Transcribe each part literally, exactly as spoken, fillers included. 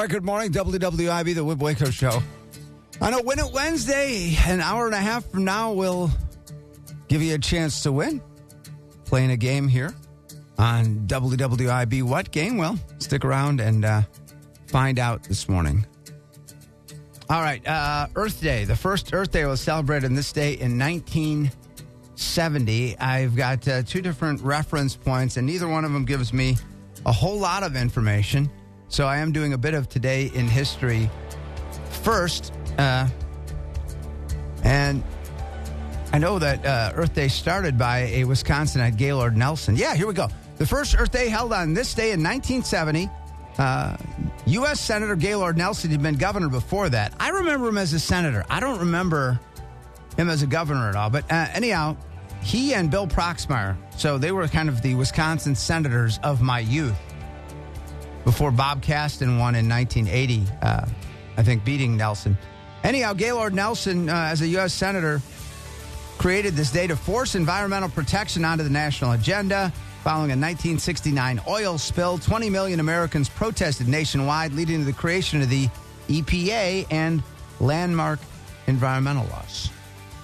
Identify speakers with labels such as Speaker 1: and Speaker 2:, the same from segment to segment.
Speaker 1: right, good morning, W W I B, the Whip Waco Show. On a Win It Wednesday, an hour and a half from now, we'll give you a chance to win. Playing a game here on W W I B. What game? Well, stick around and uh, find out this morning. All right, uh, Earth Day. The first Earth Day was celebrated on this day in nineteen seventy. I've got uh, two different reference points, and neither one of them gives me a whole lot of information. So I am doing a bit of Today in History first. Uh, and I know that uh, Earth Day started by a Wisconsinite, Gaylord Nelson. Yeah, here we go. The first Earth Day held on this day in nineteen seventy. Uh, U S Senator Gaylord Nelson had been governor before that. I remember him as a senator. I don't remember him as a governor at all. But uh, anyhow, he and Bill Proxmire, so they were kind of the Wisconsin senators of my youth. Before Bob Caston won in nineteen eighty, uh, I think, beating Nelson. Anyhow, Gaylord Nelson, uh, as a U S Senator, created this day to force environmental protection onto the national agenda. Following a nineteen sixty-nine oil spill, twenty million Americans protested nationwide, leading to the creation of the E P A and landmark environmental laws.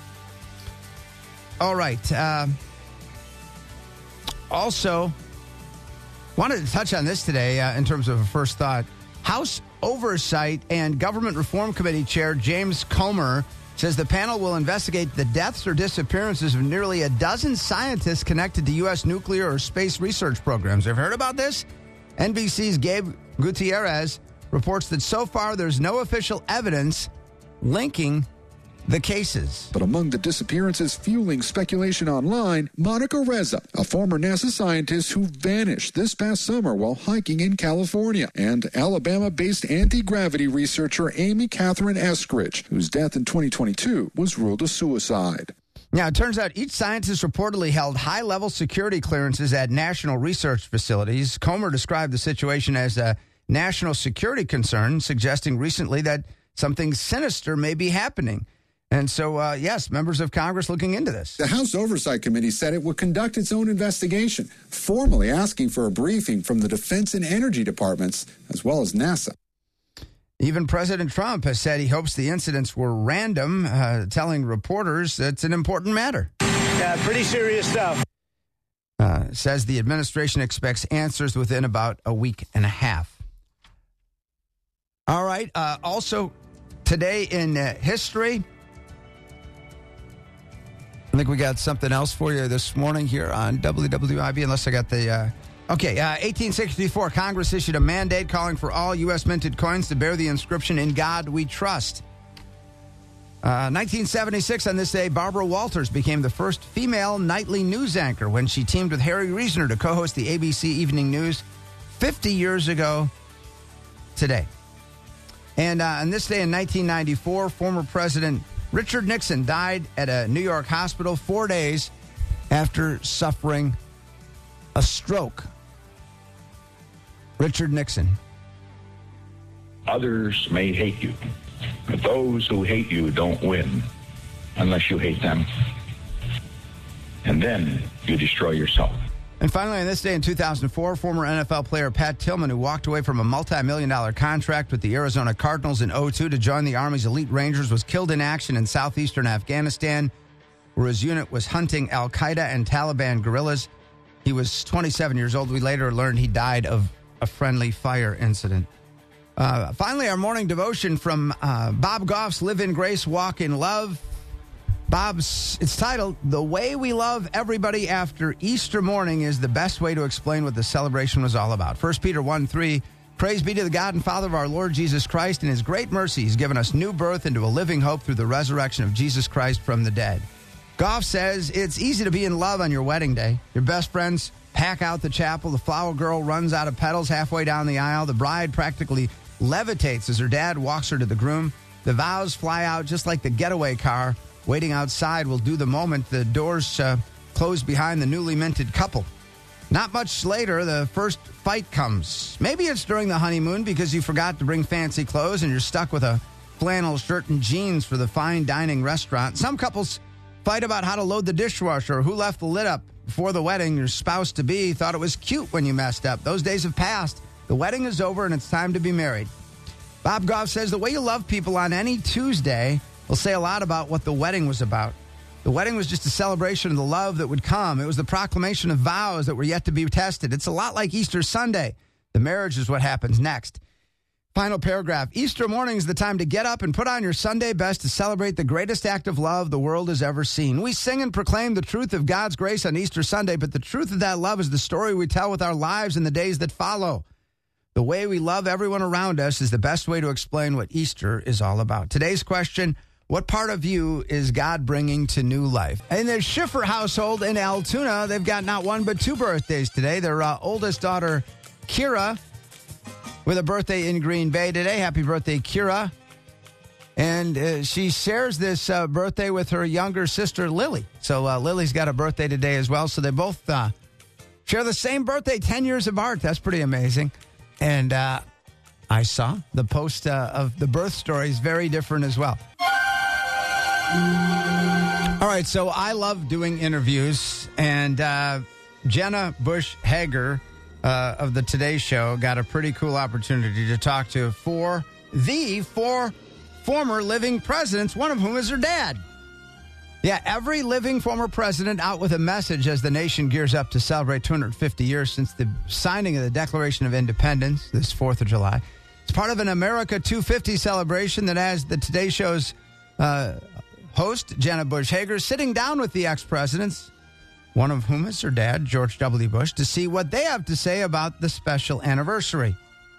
Speaker 1: All right. Uh, also, wanted to touch on this today uh, in terms of a first thought. House Oversight and Government Reform Committee Chair James Comer says the panel will investigate the deaths or disappearances of nearly a dozen scientists connected to U S nuclear or space research programs. Have you heard about this? N B C's Gabe Gutierrez reports that so far there's no official evidence linking the cases.
Speaker 2: But among the disappearances fueling speculation online, Monica Reza, a former NASA scientist who vanished this past summer while hiking in California, and Alabama-based anti-gravity researcher Amy Catherine Eskridge, whose death in twenty twenty-two was ruled a suicide.
Speaker 1: Now, it turns out each scientist reportedly held high-level security clearances at national research facilities. Comer described the situation as a national security concern, suggesting recently that something sinister may be happening. And so, uh, yes, members of Congress looking into this.
Speaker 2: The House Oversight Committee said it would conduct its own investigation, formally asking for a briefing from the Defense and Energy Departments, as well as NASA.
Speaker 1: Even President Trump has said he hopes the incidents were random, uh, telling reporters it's an important matter.
Speaker 3: Yeah, pretty serious stuff.
Speaker 1: Uh, says the administration expects answers within about a week and a half. All right. Uh, also, today in uh, history, I think we got something else for you this morning here on W W I B, unless I got the... Uh, okay, uh, eighteen sixty-four, Congress issued a mandate calling for all U S minted coins to bear the inscription, "In God We Trust." Uh, nineteen seventy-six, on this day, Barbara Walters became the first female nightly news anchor when she teamed with Harry Reasoner to co-host the A B C Evening News fifty years ago today. And uh, on this day in nineteen ninety-four, former President Richard Nixon died at a New York hospital four days after suffering a stroke. Richard Nixon.
Speaker 4: Others may hate you, but those who hate you don't win unless you hate them. And then you destroy yourself.
Speaker 1: And finally, on this day in two thousand four, former N F L player Pat Tillman, who walked away from a multi-million dollar contract with the Arizona Cardinals in oh two to join the Army's elite Rangers, was killed in action in southeastern Afghanistan, where his unit was hunting al-Qaeda and Taliban guerrillas. He was twenty-seven years old. We later learned he died of a friendly fire incident. Uh, finally, our morning devotion from uh, Bob Goff's Live in Grace, Walk in Love. Bob's, it's titled, "The Way We Love Everybody After Easter Morning is the Best Way to Explain What the Celebration Was All About." First Peter one three, "Praise be to the God and Father of our Lord Jesus Christ. In his great mercy, he's given us new birth into a living hope through the resurrection of Jesus Christ from the dead." Goff says it's easy to be in love on your wedding day. Your best friends pack out the chapel. The flower girl runs out of petals halfway down the aisle. The bride practically levitates as her dad walks her to the groom. The vows fly out just like the getaway car waiting outside will do the moment the doors uh, close behind the newly minted couple. Not much later, the first fight comes. Maybe it's during the honeymoon because you forgot to bring fancy clothes and you're stuck with a flannel shirt and jeans for the fine dining restaurant. Some couples fight about how to load the dishwasher or who left the lid up before the wedding. Your spouse-to-be thought it was cute when you messed up. Those days have passed. The wedding is over and it's time to be married. Bob Goff says the way you love people on any Tuesday will say a lot about what the wedding was about. The wedding was just a celebration of the love that would come. It was the proclamation of vows that were yet to be tested. It's a lot like Easter Sunday. The marriage is what happens next. Final paragraph. Easter morning is the time to get up and put on your Sunday best to celebrate the greatest act of love the world has ever seen. We sing and proclaim the truth of God's grace on Easter Sunday, but the truth of that love is the story we tell with our lives in the days that follow. The way we love everyone around us is the best way to explain what Easter is all about. Today's question, what part of you is God bringing to new life? In the Schiffer household in Altoona, they've got not one but two birthdays today. Their uh, oldest daughter, Kira, with a birthday in Green Bay today. Happy birthday, Kira. And uh, she shares this uh, birthday with her younger sister, Lily. So uh, Lily's got a birthday today as well. So they both uh, share the same birthday, ten years apart. That's pretty amazing. And uh, I saw the post uh, of the birth stories, very different as well. All right, so I love doing interviews. And uh, Jenna Bush Hager Uh, of the Today Show got a pretty cool opportunity to talk to four, the four former living presidents, one of whom is her dad. Yeah, every living former president out with a message as the nation gears up to celebrate two hundred fifty years since the signing of the Declaration of Independence this fourth of July. It's part of an America two fifty celebration that has the Today Show's uh, host, Jenna Bush Hager, sitting down with the ex-presidents, one of whom is her dad, George W. Bush, to see what they have to say about the special anniversary.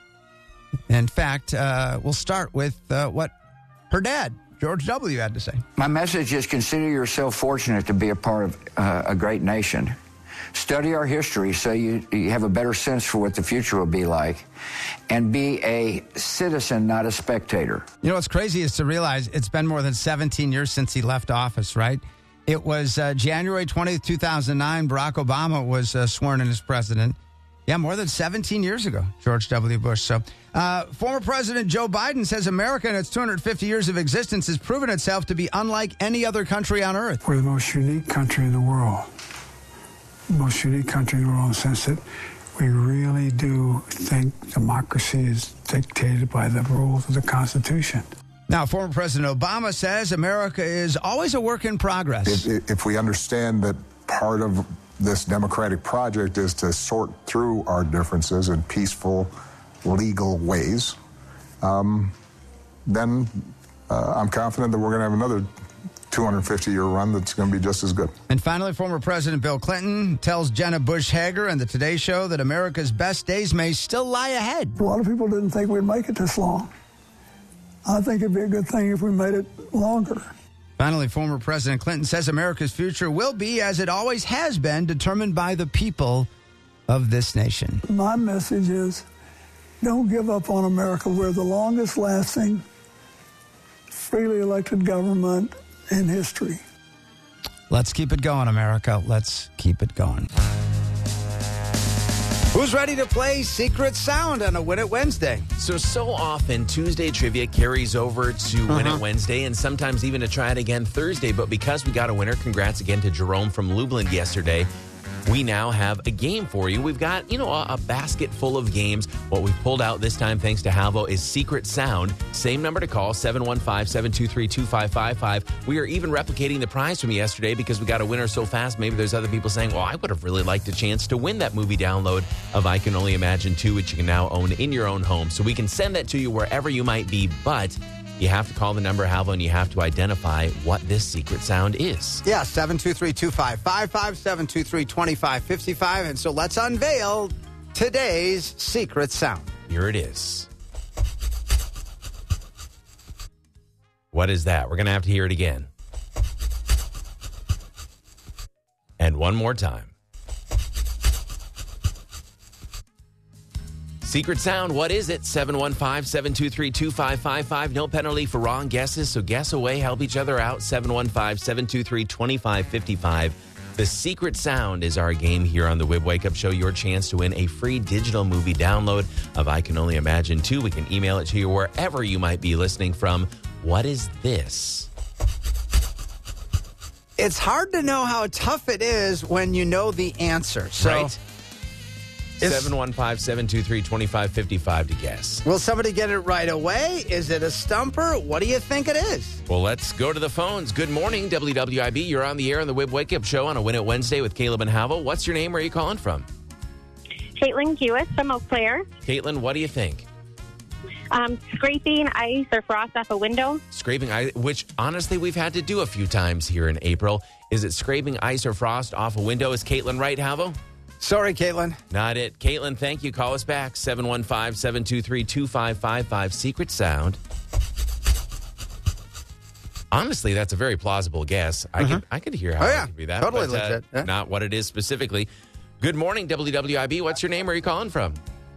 Speaker 1: In fact, uh, we'll start with uh, what her dad, George W., had to say.
Speaker 5: My message is consider yourself fortunate to be a part of uh, a great nation. Study our history so you, you have a better sense for what the future will be like. And be a citizen, not a spectator.
Speaker 1: You know what's crazy is to realize it's been more than seventeen years since he left office, right? It was uh, January twentieth, two thousand nine. Barack Obama was uh, sworn in as president. Yeah, more than seventeen years ago, George W. Bush. So, uh, former President Joe Biden says America in its two hundred fifty years of existence has proven itself to be unlike any other country on earth.
Speaker 6: We're the most unique country in the world. The most unique country in the world in the sense that we really do think democracy is dictated by the rules of the Constitution.
Speaker 1: Now, former President Obama says America is always a work in progress.
Speaker 7: If, if we understand that part of this democratic project is to sort through our differences in peaceful, legal ways, um, then uh, I'm confident that we're going to have another two hundred fifty year run that's going to be just as good.
Speaker 1: And finally, former President Bill Clinton tells Jenna Bush Hager and the Today Show that America's best days may still lie ahead.
Speaker 6: A lot of people didn't think we'd make it this long. I think it'd be a good thing if we made it longer.
Speaker 1: Finally, former President Clinton says America's future will be, as it always has been, determined by the people of this nation.
Speaker 6: My message is, don't give up on America. We're the longest lasting, freely elected government in history.
Speaker 1: Let's keep it going, America. Let's keep it going. Who's ready to play Secret Sound on a Win It Wednesday?
Speaker 8: So, so often Tuesday trivia carries over to uh-huh. Win It Wednesday and sometimes even to try it again Thursday. But because we got a winner, congrats again to Jerome from Lublin yesterday. We now have a game for you. We've got, you know, a, a basket full of games. What we've pulled out this time, thanks to Halvo, is Secret Sound. Same number to call, seven one five, seven two three, two five five five. We are even replicating the prize from yesterday because we got a winner so fast. Maybe there's other people saying, well, I would have really liked a chance to win that movie download of I Can Only Imagine two, which you can now own in your own home. So we can send that to you wherever you might be, but you have to call the number, Halvo, and you have to identify what this secret sound is.
Speaker 1: Yeah, seven two three, two five five five, seven two three, two five five five. And so let's unveil today's secret sound.
Speaker 8: Here it is. What is that? We're going to have to hear it again. And one more time. Secret sound, what is it? seven one five, seven two three, two five five five. No penalty for wrong guesses, so guess away. Help each other out. seven one five, seven two three, two five five five. The secret sound is our game here on the Wib Wake Up Show. Your chance to win a free digital movie download of I Can Only Imagine two. We can email it to you wherever you might be listening from. What is this?
Speaker 1: It's hard to know how tough it is when you know the answer. So
Speaker 8: Right. seven one five, seven two three, two five five five to guess.
Speaker 1: Will somebody get it right away? Is it a stumper? What do you think it is?
Speaker 8: Well, let's go to the phones. Good morning, W W I B. You're on the air on the Wib Wake Up Show on a Win It Wednesday with Caleb and Havel. What's your name? Where are you calling from?
Speaker 9: Caitlin Hewitt from Eau Claire.
Speaker 8: Caitlin, what do you think?
Speaker 9: Um, scraping ice or frost off a window.
Speaker 8: Scraping ice, which honestly we've had to do a few times here in April. Is it scraping ice or frost off a window? Is Caitlin right, Havel?
Speaker 1: Sorry, Caitlin.
Speaker 8: Not it. Caitlin, thank you. Call us back. seven one five, seven two three, two five five five. Secret sound. Honestly, that's a very plausible guess. I
Speaker 1: Mhm.
Speaker 8: could I could hear how
Speaker 1: Oh,
Speaker 8: it
Speaker 1: yeah.
Speaker 8: could be that.
Speaker 1: Totally
Speaker 8: but, uh,
Speaker 1: legit. Yeah.
Speaker 8: Not what it is specifically. Good morning, W W I B. What's your name? Where are you calling from?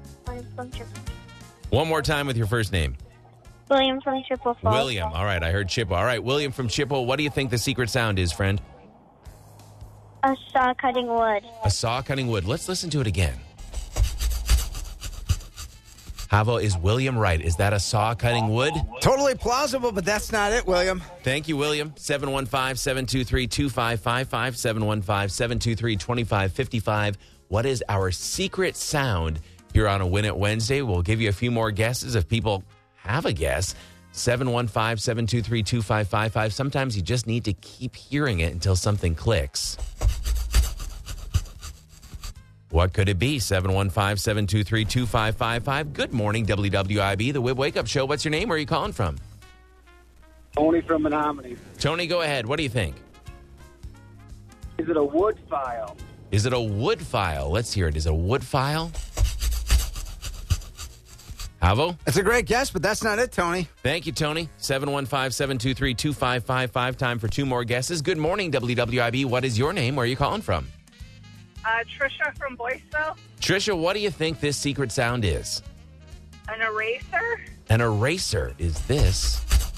Speaker 8: One more time with your first name.
Speaker 9: William from Chippewa Falls.
Speaker 8: William. All right, I heard Chippewa. All right, William from Chippewa. What do you think the secret sound is, friend?
Speaker 9: A saw cutting wood.
Speaker 8: A saw cutting wood. Let's listen to it again. Havo, is William right? Is that a saw cutting wood?
Speaker 1: Totally plausible, but that's not it, William.
Speaker 8: Thank you, William. seven one five, seven two three, two five five five, seven one five, seven two three, two five five five. What is our secret sound here on a Win It Wednesday? We'll give you a few more guesses if people have a guess. seven one five, seven two three, two five five five. Sometimes you just need to keep hearing it until something clicks. What could it be? seven one five, seven two three, two five five five. Good morning, W W I B, the Wib Wake Up Show. What's your name? Where are you calling from?
Speaker 3: Tony from Menominee.
Speaker 8: Tony, go ahead. What do you think?
Speaker 3: Is it a wood file?
Speaker 8: Is it a wood file? Let's hear it. Is it a wood file? Havo?
Speaker 1: It's a great guess, but that's not it, Tony.
Speaker 8: Thank you, Tony. seven one five, seven two three, two five five five. Time for two more guesses. Good morning, W W I B. What is your name? Where are you calling from?
Speaker 10: Uh, Trisha from Boyceville.
Speaker 8: Trisha, what do you think this secret sound is?
Speaker 10: An eraser.
Speaker 8: An eraser. Is this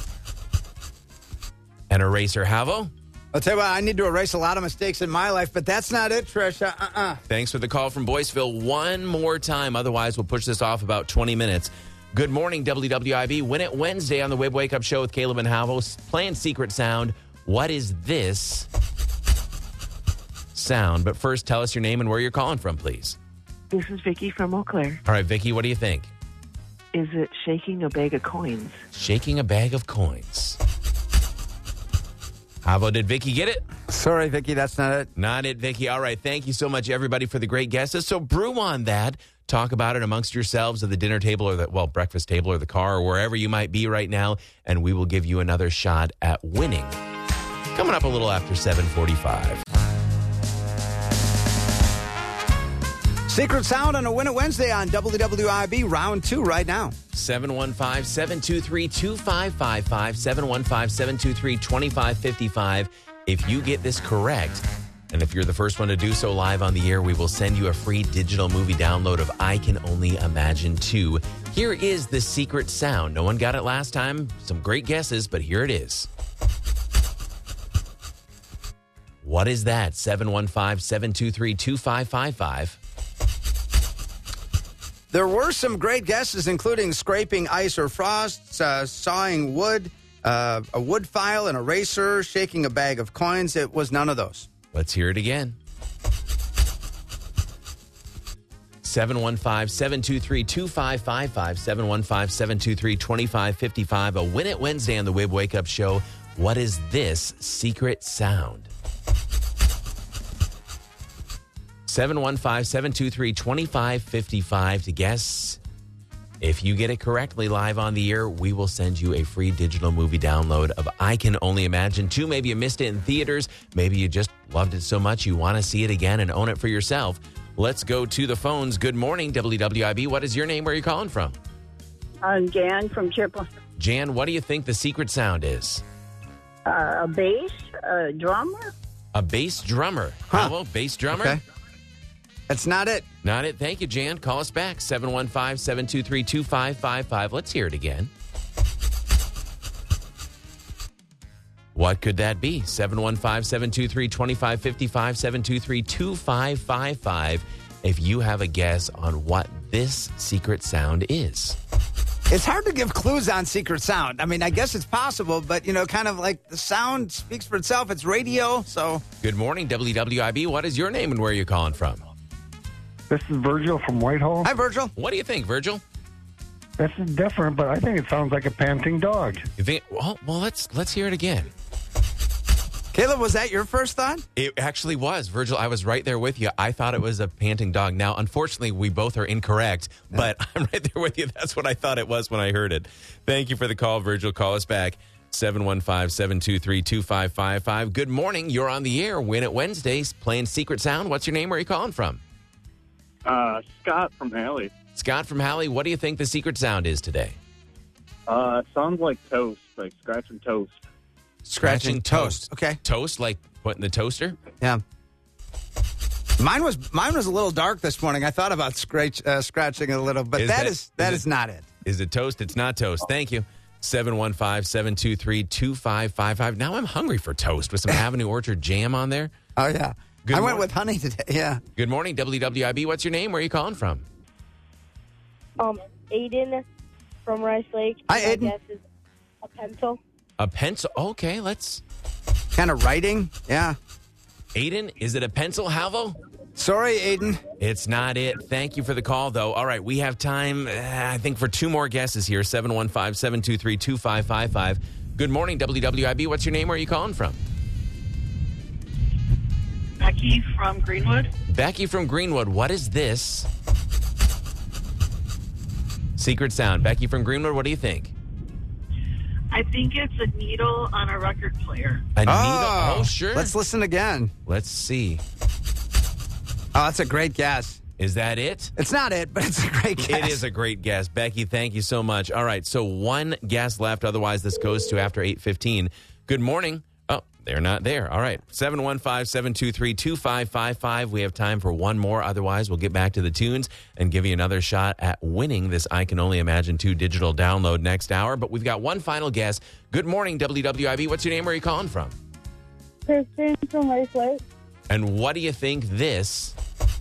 Speaker 8: an eraser, Havo?
Speaker 1: I'll tell you what, I need to erase a lot of mistakes in my life, but that's not it, Trisha. Uh-uh.
Speaker 8: Thanks for the call from Boyceville one more time. Otherwise, we'll push this off about twenty minutes. Good morning, W W I B. Win It Wednesday on the Wib Wake Up Show with Caleb and Havo. Playing Secret Sound. What is this sound? But first, tell us your name and where you're calling from, please.
Speaker 11: This is Vicky from Eau Claire.
Speaker 8: All right, Vicky, what do you think?
Speaker 11: Is it shaking a bag of coins?
Speaker 8: Shaking a bag of coins. Havo, did Vicky get it?
Speaker 1: Sorry, Vicky, that's not it.
Speaker 8: Not it, Vicky. All right, thank you so much, everybody, for the great guesses. So brew on that. Talk about it amongst yourselves at the dinner table or the, well, breakfast table or the car or wherever you might be right now, and we will give you another shot at winning. Coming up a little after seven forty-five.
Speaker 1: Secret Sound on a Win It Wednesday on W W I B, round two right now.
Speaker 8: seven one five, seven two three, two five five five, seven one five, seven two three, two five five five. If you get this correct, and if you're the first one to do so live on the air, we will send you a free digital movie download of I Can Only Imagine two. Here is the secret sound. No one got it last time. Some great guesses, but here it is. What is that? seven one five, seven two three, two five five five.
Speaker 1: There were some great guesses, including scraping ice or frost, uh, sawing wood, uh, a wood file, an eraser, shaking a bag of coins. It was none of those.
Speaker 8: Let's hear it again. seven one five, seven two three, two five five five, seven one five, seven two three, two five five five. A Win It Wednesday on the Wib Wake Up Show. What is this secret sound? seven one five, seven two three, two five five five to guess. If you get it correctly live on the air, we will send you a free digital movie download of I Can Only Imagine two. Maybe you missed it in theaters. Maybe you just loved it so much you want to see it again and own it for yourself. Let's go to the phones. Good morning, W W I B. What is your name? Where are you calling from?
Speaker 10: I'm Jan from Chippewa.
Speaker 8: Jan, what do you think the secret sound is?
Speaker 10: Uh, a bass, a drummer.
Speaker 8: A bass drummer.
Speaker 1: Huh.
Speaker 8: Hello, bass drummer?
Speaker 1: Okay. That's not it.
Speaker 8: Not it. Thank you, Jan. Call us back. seven one five, seven two three, two five five five. Let's hear it again. What could that be? seven one five, seven two three, two five five five, seven two three, two five five five. If you have a guess on what this secret sound is.
Speaker 1: It's hard to give clues on Secret Sound. I mean, I guess it's possible, but, you know, kind of like the sound speaks for itself. It's radio, so.
Speaker 8: Good morning, W W I B. What is your name and where are you calling from?
Speaker 12: This is Virgil from Whitehall.
Speaker 1: Hi, Virgil.
Speaker 8: What do you think, Virgil?
Speaker 12: This is different, but I think it sounds like a panting dog.
Speaker 8: You think? Well, well, let's let's hear it again.
Speaker 1: Caleb, was that your first thought?
Speaker 8: It actually was, Virgil. I was right there with you. I thought it was a panting dog. Now, unfortunately, we both are incorrect, but I'm right there with you. That's what I thought it was when I heard it. Thank you for the call, Virgil. Call us back, seven one five, seven two three, two five five five. Good morning. You're on the air. Win It Wednesdays, playing Secret Sound. What's your name? Where are you calling from?
Speaker 13: Uh, Scott from Halley.
Speaker 8: Scott from Halley. What do you think the secret sound is today?
Speaker 13: Uh, sounds like toast, like scratching toast.
Speaker 8: Scratching toast.
Speaker 1: Okay.
Speaker 8: Toast, like put in the toaster?
Speaker 1: Yeah. Mine was mine was a little dark this morning. I thought about scratch, uh, scratching it a little, but
Speaker 8: Is
Speaker 1: that
Speaker 8: that-
Speaker 1: is that
Speaker 8: is
Speaker 1: is
Speaker 8: it-
Speaker 1: not it.
Speaker 8: Is it toast? It's not toast. Thank you. seven one five, seven two three, two five five five. Now I'm hungry for toast with some Avenue Orchard jam on there.
Speaker 1: Oh, yeah.
Speaker 8: Good
Speaker 1: I went
Speaker 8: morning.
Speaker 1: with honey today, yeah.
Speaker 8: Good morning, W W I B. What's your name? Where are you calling from?
Speaker 14: Um, Aiden from Rice Lake.
Speaker 1: Hi,
Speaker 14: My
Speaker 1: Aiden.
Speaker 14: guess is a pencil.
Speaker 8: A pencil. Okay, let's.
Speaker 1: Kind of writing, yeah.
Speaker 8: Aiden, is it a pencil, Halvo?
Speaker 1: Sorry, Aiden.
Speaker 8: It's not it. Thank you for the call, though. All right, we have time, uh, I think, for two more guesses here. seven one five, seven two three, two five five five. Good morning, W W I B. What's your name? Where are you calling from?
Speaker 15: Becky from Greenwood.
Speaker 8: Becky from Greenwood. What is this? Secret sound. Becky from Greenwood, what do you think?
Speaker 15: I think it's a needle on a record player.
Speaker 8: A needle?
Speaker 1: Oh,
Speaker 8: Oh, sure.
Speaker 1: Let's listen again.
Speaker 8: Let's see.
Speaker 1: Oh, that's a great guess.
Speaker 8: Is that it?
Speaker 1: It's not it, but it's a great guess.
Speaker 8: It is a great guess. Becky, thank you so much. All right, so one guess left. Otherwise, this goes to after eight fifteen. Good morning. Oh, they're not there. All right, seven one five, seven two three, two five five five. We have time for one more. Otherwise, we'll get back to the tunes and give you another shot at winning this I Can Only Imagine two digital download next hour. But we've got one final guess. Good morning, W W I B. What's your name? Where are you calling from?
Speaker 14: Kristen from Rice Lake.
Speaker 8: And what do you think this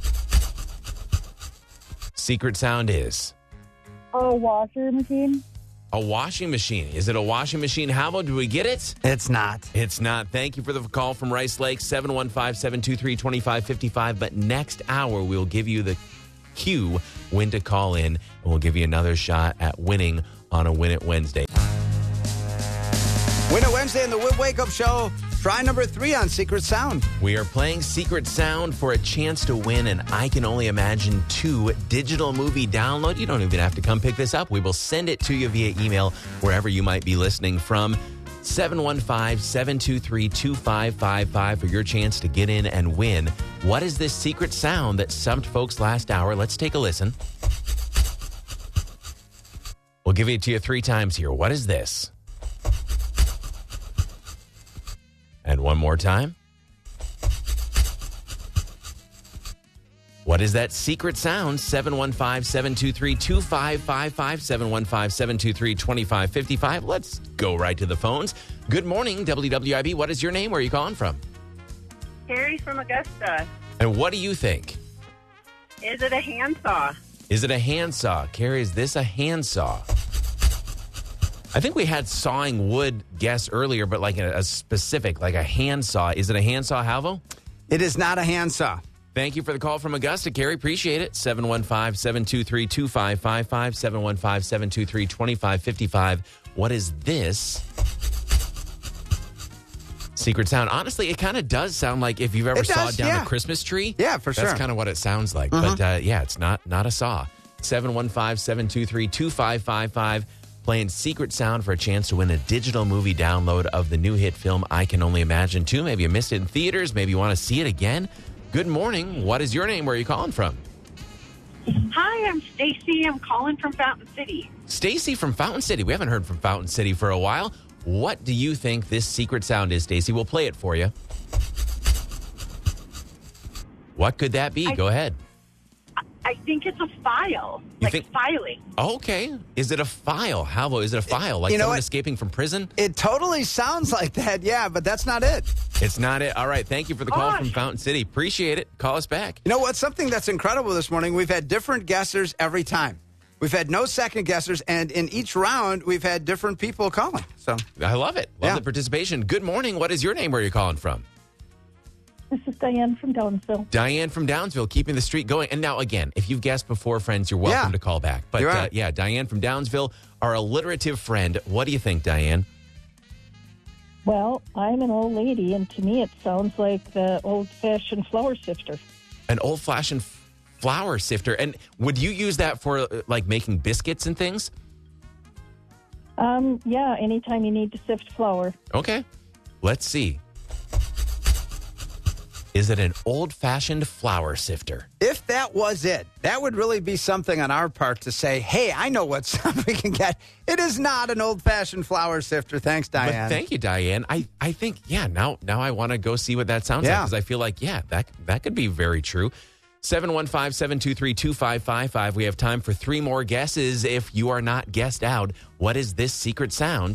Speaker 8: secret sound is?
Speaker 14: A washer machine.
Speaker 8: A washing machine. Is it a washing machine? How about, do we get it?
Speaker 1: It's not.
Speaker 8: It's not. Thank you for the call from Rice Lake, seven one five, seven two three, two five five five. But next hour, we'll give you the cue when to call in, and we'll give you another shot at winning on a Win It Wednesday.
Speaker 1: Win It Wednesday in the Whip Wake Up Show. Try number three on Secret Sound.
Speaker 8: We are playing Secret Sound for a chance to win an I Can Only Imagine two digital movie download. You don't even have to come pick this up. We will send it to you via email wherever you might be listening from. seven one five, seven two three, two five five five for your chance to get in and win. What is this secret sound that stumped folks last hour? Let's take a listen. We'll give it to you three times here. What is this? And one more time. What is that secret sound? seven one five, seven two three, two five five five, seven one five, seven two three, two five five five. Let's go right to the phones. Good morning, W W I B. What is your name? Where are you calling from?
Speaker 10: Carrie from Augusta.
Speaker 8: And what do you think?
Speaker 10: Is it a handsaw?
Speaker 8: Is it a handsaw? Carrie, is this a handsaw? I think we had sawing wood guess earlier, but like a, a specific, like a handsaw. Is it a handsaw, Halvo?
Speaker 1: It is not a handsaw.
Speaker 8: Thank you for the call from Augusta, Carrie. Appreciate it. seven one five, seven two three, two five five five, seven one five, seven two three, two five five five. What is this secret sound? Honestly, it kind of does sound like if you've ever
Speaker 1: It does,
Speaker 8: sawed down
Speaker 1: yeah.
Speaker 8: a Christmas tree.
Speaker 1: Yeah, for sure.
Speaker 8: That's kind of what it sounds like.
Speaker 1: Mhm.
Speaker 8: But uh, yeah, it's not not a saw. seven one five, seven two three, two five five five. Playing Secret Sound for a chance to win a digital movie download of the new hit film I Can Only Imagine two. Maybe you missed it in theaters. Maybe you want to see it again. Good morning. What is your name? Where are you calling from?
Speaker 15: Hi, I'm Stacy. I'm calling from Fountain City.
Speaker 8: Stacy from Fountain City. We haven't heard from Fountain City for a while. What do you think this secret sound is, Stacy? We'll play it for you. What could that be?
Speaker 15: I-
Speaker 8: Go ahead.
Speaker 15: I think it's a file,
Speaker 8: You
Speaker 15: like
Speaker 8: think-
Speaker 15: filing.
Speaker 8: Okay. Is it a file? How is it a file? Like
Speaker 1: You know
Speaker 8: someone
Speaker 1: what?
Speaker 8: escaping from prison?
Speaker 1: It totally sounds like that, yeah, but that's not it.
Speaker 8: It's not it. All right. Thank you for the call
Speaker 1: Gosh.
Speaker 8: from Fountain City. Appreciate it. Call us back.
Speaker 1: You know what? Something that's incredible this morning, we've had different guessers every time. We've had no second guessers, and in each round, we've had different people calling. So
Speaker 8: I love it. Love
Speaker 1: Yeah.
Speaker 8: the participation. Good morning. What is your name? Where are you calling from?
Speaker 16: This is Diane from Downsville.
Speaker 8: Diane from Downsville, keeping the streak going. And now, again, if you've guessed before, friends, you're welcome
Speaker 1: Yeah.
Speaker 8: to call back. But
Speaker 1: You're
Speaker 8: uh,
Speaker 1: right.
Speaker 8: yeah, Diane from Downsville, our alliterative friend. What do you think, Diane?
Speaker 16: Well, I'm an old lady, and to me it sounds like the old-fashioned flour sifter.
Speaker 8: An old-fashioned f- flour sifter. And would you use that for, uh, like, making biscuits and things?
Speaker 16: Um, yeah, anytime you need to sift flour.
Speaker 8: Okay. Let's see. Is it an old-fashioned flour sifter?
Speaker 1: If that was it, that would really be something on our part to say, hey, I know what stuff we can get. It is not an old-fashioned flour sifter. Thanks, Diane.
Speaker 8: But thank you, Diane. I, I think, yeah, now now I want to go see what that sounds like,
Speaker 1: Yeah.
Speaker 8: because I feel like, yeah, that that could be very true. seven one five, seven two three, two five five five. We have time for three more guesses. If you are not guessed out, what is this secret sound?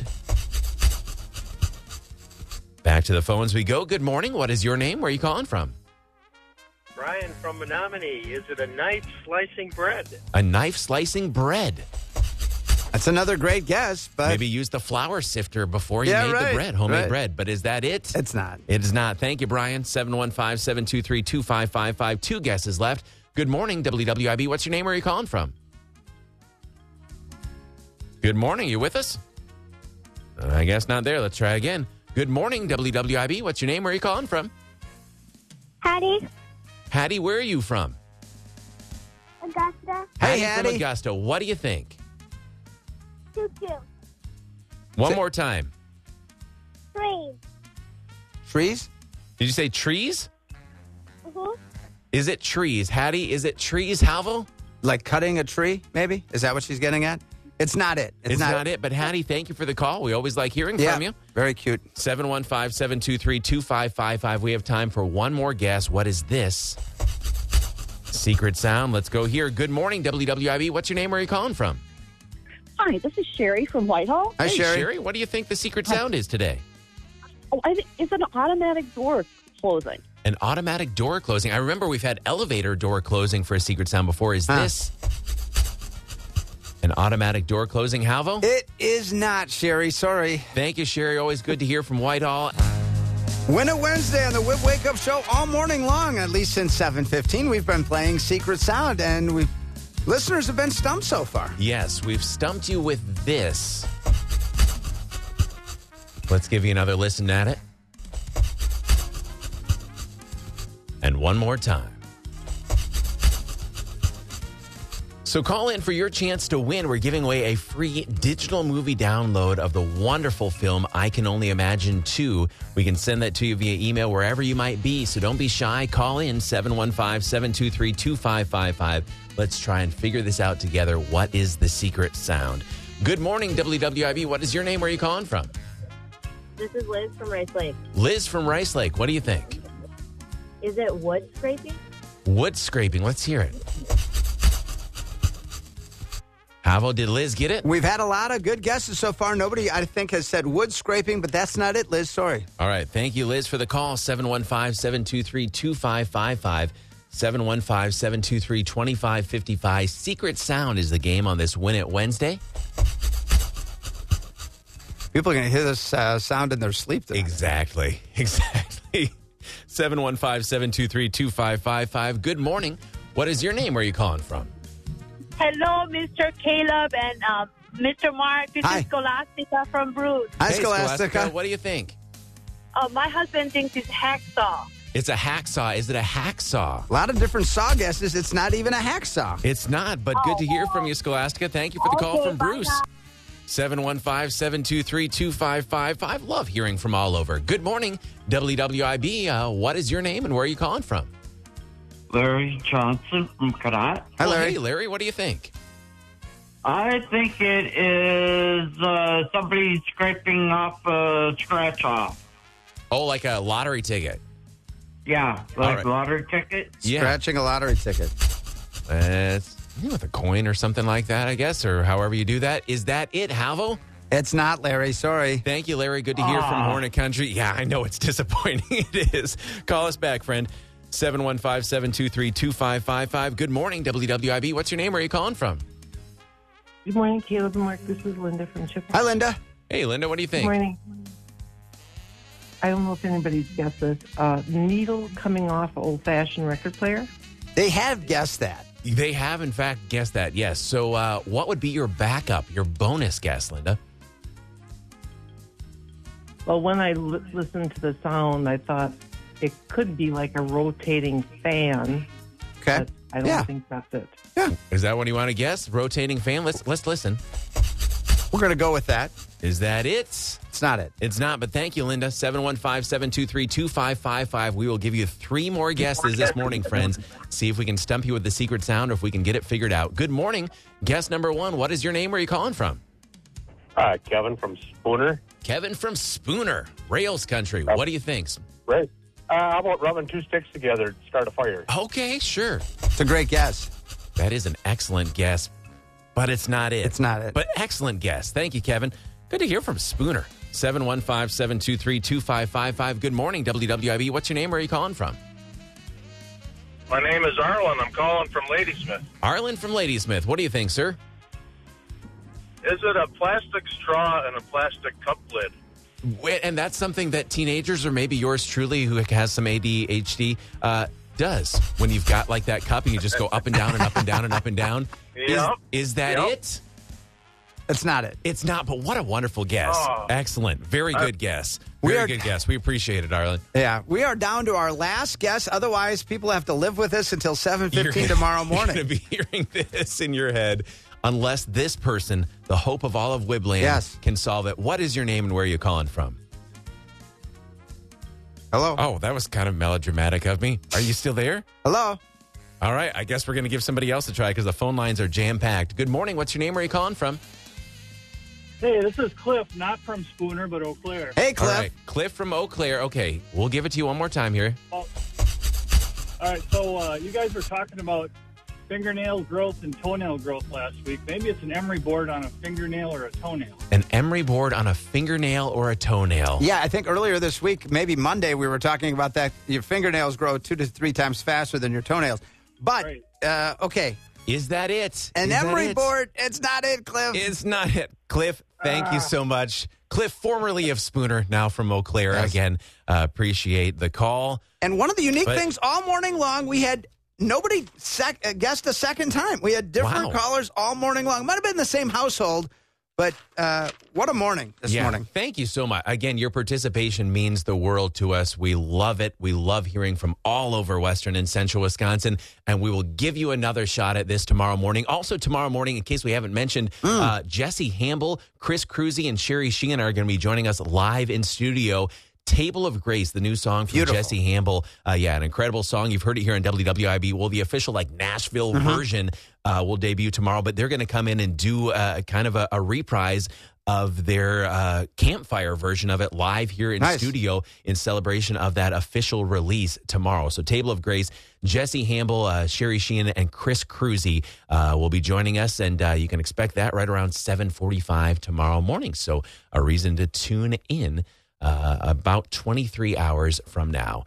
Speaker 8: Back to the phones we go. Good morning. What is your name? Where are you calling from?
Speaker 3: Brian from Menominee. Is it a knife slicing bread?
Speaker 8: A knife slicing bread.
Speaker 1: That's another great guess, but
Speaker 8: Maybe use the flour sifter before you
Speaker 1: Yeah,
Speaker 8: made
Speaker 1: right,
Speaker 8: the bread, homemade
Speaker 1: right.
Speaker 8: bread. But is that it?
Speaker 1: it's not.
Speaker 8: It is not. Thank you, Brian. seven one five, seven two three, two five five five. Two guesses left. Good morning, W W I B. What's your name? Where are you calling from? Good morning. You with us? Uh, I guess not there. Let's try again. Good morning, W W I B. What's your name? Where are you calling from?
Speaker 14: Hattie,
Speaker 8: Hattie, where are you from?
Speaker 14: Augusta,
Speaker 1: Hey,
Speaker 8: Hattie from
Speaker 1: Hattie.
Speaker 8: Augusta. What do you think?
Speaker 14: Choo Choo,
Speaker 8: One
Speaker 1: Say-
Speaker 8: more time.
Speaker 14: Train.
Speaker 1: Trees?
Speaker 8: Did you say trees?
Speaker 14: Mm-hmm.
Speaker 8: Is it trees? Hattie, is it trees, Halvo?
Speaker 1: Like cutting a tree, maybe? Is that what she's getting at? It's not it.
Speaker 8: It's, not, it. But Hattie, thank you for the call. We always like hearing
Speaker 1: Yeah,
Speaker 8: from you.
Speaker 1: very cute.
Speaker 8: seven one five, seven two three, two five five five. We have time for one more guess. What is this secret sound? Let's go here. Good morning, W W I B. What's your name? Where are you calling from?
Speaker 11: Hi, this is Sherry from Whitehall.
Speaker 1: Hi,
Speaker 8: hey,
Speaker 1: Sherry.
Speaker 8: What do you think the secret sound is today?
Speaker 11: Oh, I think it's an automatic door closing.
Speaker 8: An automatic door closing. I remember we've had elevator door closing for a secret sound before. Is
Speaker 1: Huh.
Speaker 8: this an automatic door closing, Halvo?
Speaker 1: It is not, Sherry. Sorry.
Speaker 8: Thank you, Sherry. Always good to hear from Whitehall.
Speaker 1: Win It Wednesday on the Whip Wake Up Show all morning long, at least since seven fifteen. We've been playing Secret Sound, and we've listeners have been stumped so far.
Speaker 8: Yes, we've stumped you with this. Let's give you another listen at it. And one more time. So call in for your chance to win. We're giving away a free digital movie download of the wonderful film I Can Only Imagine two. We can send that to you via email wherever you might be. So don't be shy. Call in seven one five, seven two three, two five five five. Let's try and figure this out together. What is the secret sound? Good morning, W W I B. What is your name? Where are you calling from?
Speaker 9: This is Liz from Rice Lake.
Speaker 8: Liz from Rice Lake. What do you think?
Speaker 9: Is it wood scraping?
Speaker 8: Wood scraping. Let's hear it. Havo, did Liz get it?
Speaker 1: We've had a lot of good guesses so far. Nobody, I think, has said wood scraping, but that's not it, Liz. Sorry.
Speaker 8: All right. Thank you, Liz, for the call. seven one five, seven two three, two five five five. seven one five, seven two three, two five five five. Secret Sound is the game on this Win It Wednesday.
Speaker 1: People are going to hear this uh, sound in their sleep tonight.
Speaker 8: Exactly. Exactly. seven one five, seven two three, two five five five. Good morning. What is your name? Where are you calling from?
Speaker 10: Hello, Mister Caleb and um, Mister Mark. This
Speaker 1: Hi.
Speaker 10: is Scholastica from Bruce.
Speaker 1: Hi,
Speaker 8: Hey,
Speaker 1: Scholastica.
Speaker 8: What do you think?
Speaker 10: Uh, my husband thinks it's hacksaw.
Speaker 8: It's a hacksaw. Is it a hacksaw?
Speaker 1: A lot of different saw guesses. It's not even a hacksaw.
Speaker 8: It's not, but good to hear from you, Scholastica. Thank you for the call
Speaker 10: Okay,
Speaker 8: from
Speaker 10: bye
Speaker 8: Bruce.
Speaker 10: now.
Speaker 8: seven one five, seven two three, two five five five. Love hearing from all over. Good morning, W W I B. Uh, what is your name and where are you calling from?
Speaker 17: Larry Johnson from Carat.
Speaker 1: Hi,
Speaker 8: Well,
Speaker 1: Larry.
Speaker 8: hey, Larry, what do you think?
Speaker 17: I think it is uh, somebody scraping off a scratch off.
Speaker 8: Oh, like a lottery ticket.
Speaker 17: Yeah,
Speaker 8: All
Speaker 17: like
Speaker 8: right.
Speaker 17: lottery ticket.
Speaker 8: Yeah.
Speaker 1: Scratching a lottery ticket.
Speaker 8: Uh, it's you know, with a coin or something like that, I guess, or however you do that. Is that it, Havo?
Speaker 1: It's not, Larry. Sorry.
Speaker 8: Thank you, Larry. Good to hear from
Speaker 17: Ah.
Speaker 8: Hornet Country. Yeah, I know it's disappointing. It is. Call us back, friend. seven one five, seven two three, two five five five. Good morning, W W I B. What's your name? Where are you calling from?
Speaker 11: Good morning, Caleb and Mark. This is Linda from Chippewa.
Speaker 1: Hi, Linda.
Speaker 8: Hey, Linda, what do you
Speaker 11: Good
Speaker 8: think?
Speaker 11: morning.
Speaker 18: I don't know if anybody's guessed this. Uh, needle coming off an old-fashioned record player.
Speaker 1: They have guessed that.
Speaker 8: They have, in fact, guessed that, yes. So uh, what would be your backup, your bonus guess, Linda?
Speaker 18: Well, when I li- listened to the sound, I thought it could be like a rotating fan.
Speaker 1: Okay.
Speaker 18: But I don't
Speaker 1: Yeah.
Speaker 18: think that's it.
Speaker 1: Yeah.
Speaker 8: Is that what you want to guess? Rotating fan? Let's let's listen.
Speaker 1: We're going to go with that.
Speaker 8: Is that it?
Speaker 1: It's not it.
Speaker 8: It's not, but thank you, Linda. seven one five, seven two three, two five five five. We will give you three more guesses this morning, friends. See if we can stump you with the secret sound or if we can get it figured out. Good morning. Guess number one. What is your name? Where are you calling from?
Speaker 3: Uh, Kevin from Spooner.
Speaker 8: Kevin from Spooner, Rails Country. What do you think?
Speaker 3: Right. Uh, how about rubbing two sticks together to start a fire?
Speaker 8: Okay, sure.
Speaker 1: It's a great guess.
Speaker 8: That is an excellent guess, but it's not it.
Speaker 1: It's not it.
Speaker 8: But excellent guess. Thank you, Kevin. Good to hear from Spooner. seven one five, seven two three, two five five five. Good morning, W W I B. What's your name? Where are you calling from?
Speaker 3: My name is Arlen. I'm calling from Ladysmith.
Speaker 8: Arlen from Ladysmith. What do you think, sir?
Speaker 3: Is it a plastic straw and a plastic cup lid?
Speaker 8: Wait, and that's something that teenagers, or maybe yours truly, who has some A D H D, uh, does. When you've got like that cup and you just go up and down and up and down and up and down.
Speaker 3: Yep.
Speaker 8: Is, is that
Speaker 3: Yep.
Speaker 8: it?
Speaker 1: It's not it.
Speaker 8: It's not, but what a wonderful guess.
Speaker 3: Oh.
Speaker 8: Excellent. Very
Speaker 3: Uh,
Speaker 8: good guess.
Speaker 1: we
Speaker 8: Very
Speaker 1: are-
Speaker 8: good guess. We appreciate it, Arlen.
Speaker 1: Yeah, we are down to our last guess. Otherwise, people have to live with us until seven fifteen tomorrow morning.
Speaker 8: You're going to be hearing this in your head unless this person, the hope of all of Wibland,
Speaker 1: Yes.
Speaker 8: can solve it. What is your name and where are you calling from?
Speaker 1: Hello?
Speaker 8: Oh, that was kind of melodramatic of me. Are you still there?
Speaker 1: Hello?
Speaker 8: All right. I guess we're going to give somebody else a try because the phone lines are jam-packed. Good morning. What's your name? Where are you calling from?
Speaker 19: Hey, this is Cliff, not from Spooner, but Eau Claire.
Speaker 1: Hey, Cliff.
Speaker 8: All right. Cliff from Eau Claire. Okay. We'll give it to you one more time here.
Speaker 19: All right, so uh, you guys were talking about fingernail growth and toenail growth last week. Maybe it's an emery board on a fingernail or a toenail.
Speaker 8: An emery board on a fingernail or a toenail.
Speaker 1: Yeah, I think earlier this week, maybe Monday, we were talking about that. Your fingernails grow two to three times faster than your toenails. But,
Speaker 19: Right.
Speaker 1: uh, okay.
Speaker 8: Is that it?
Speaker 1: An
Speaker 8: Is that
Speaker 1: emery
Speaker 8: it?
Speaker 1: board, it's not it, Cliff.
Speaker 8: It's not it. Cliff, thank you so much. Cliff, formerly of Spooner, now from Eau Claire.
Speaker 1: Yes.
Speaker 8: Again, uh, appreciate the call.
Speaker 1: And one of the unique
Speaker 8: But-
Speaker 1: things all morning long, we had nobody sec- uh, guessed a second time. We had different
Speaker 8: Wow.
Speaker 1: callers all morning long. Might have been the same household, but uh, what a morning this
Speaker 8: yeah,
Speaker 1: morning.
Speaker 8: Thank you so much. Again, your participation means the world to us. We love it. We love hearing from all over Western and Central Wisconsin, and we will give you another shot at this tomorrow morning. Also, tomorrow morning, in case we haven't mentioned,
Speaker 1: Mm.
Speaker 8: uh, Jesse Hamble, Chris Cruzy, and Sherry Sheehan are going to be joining us live in studio. Table of Grace, the new song from
Speaker 1: Beautiful.
Speaker 8: Jesse Hamble. Uh, yeah, an incredible song. You've heard it here on W W I B. Well, the official like Nashville
Speaker 1: Mm-hmm.
Speaker 8: version uh, will debut tomorrow, but they're going to come in and do uh, kind of a, a reprise of their uh, campfire version of it live here in
Speaker 1: Nice.
Speaker 8: studio in celebration of that official release tomorrow. So Table of Grace, Jesse Hamble, uh, Sherry Sheehan, and Chris Cruzy uh, will be joining us, and uh, you can expect that right around seven forty-five tomorrow morning. So a reason to tune in uh, about twenty-three hours from now.